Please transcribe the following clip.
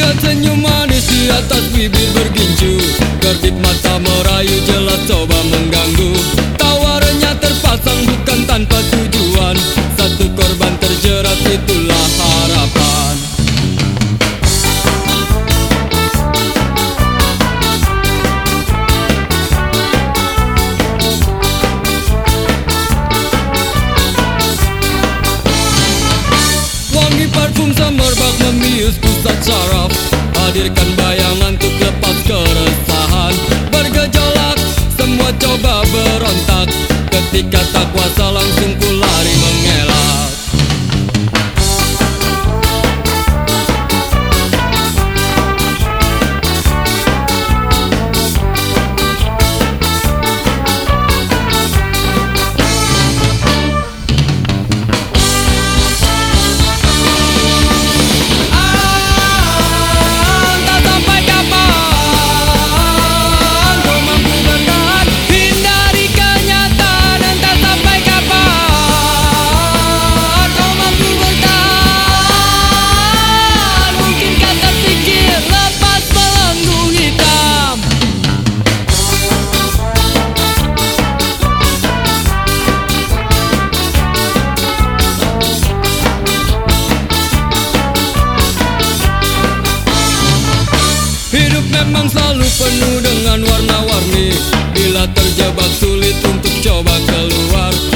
Lihat senyum manis di atas bibir bergincu, kedip mata merayu jelas coba mengganggu. Tawarannya terpasang bukan tanpa tujuan, satu korban terjerat itulah harapan. Wangi parfum semerbak membius pusat saraf, hadirkan bayangan untuk lepas keresahan. Bergejolak, semua coba berontak, ketika tak kuasa langsung ku lari mengelak. Hidup memang selalu penuh dengan warna-warni, bila terjebak sulit untuk coba keluar.